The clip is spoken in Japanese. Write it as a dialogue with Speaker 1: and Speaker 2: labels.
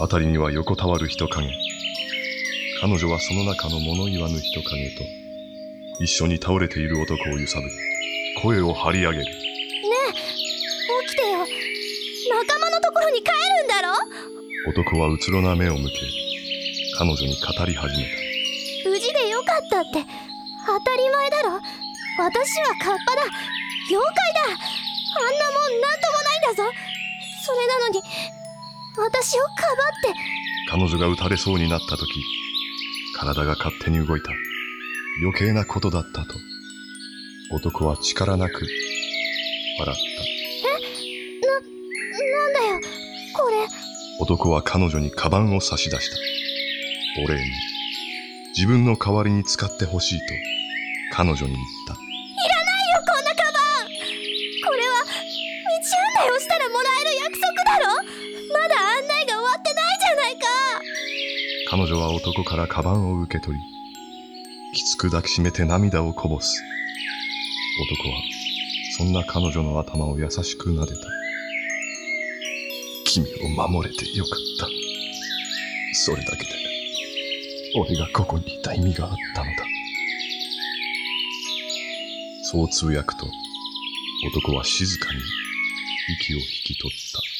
Speaker 1: 辺りには横たわる人影。彼女はその中の物言わぬ人影と一緒に倒れている男を揺さぶり、声を張り上げる。
Speaker 2: ねえ、起きてよ。仲間のところに帰るんだろ。
Speaker 1: 男はうつろな目を向け、彼女に語り始めた。
Speaker 2: 無事でよかったって当たり前だろ。私はカッパだ。妖怪だ。あんなもんなんともないんだぞ。それなのに私をかばって。
Speaker 1: 彼女が撃たれそうになった時、体が勝手に動いた。余計なことだったと男は力なく笑った。
Speaker 2: なんだよこれ。
Speaker 1: 男は彼女にカバンを差し出した。お礼に自分の代わりに使ってほしいと彼女に言った。
Speaker 2: いらないよこんなカバン。これは道案内をしたらもらえる約束だろ。まだ案内が終わってないじゃないか。
Speaker 1: 彼女は男からカバンを受け取り、きつく抱きしめて涙をこぼす。男はそんな彼女の頭を優しく撫でた。君を守れてよかった。それだけで俺がここにいた意味があったのだ。そうつぶやくと男は静かに息を引き取った。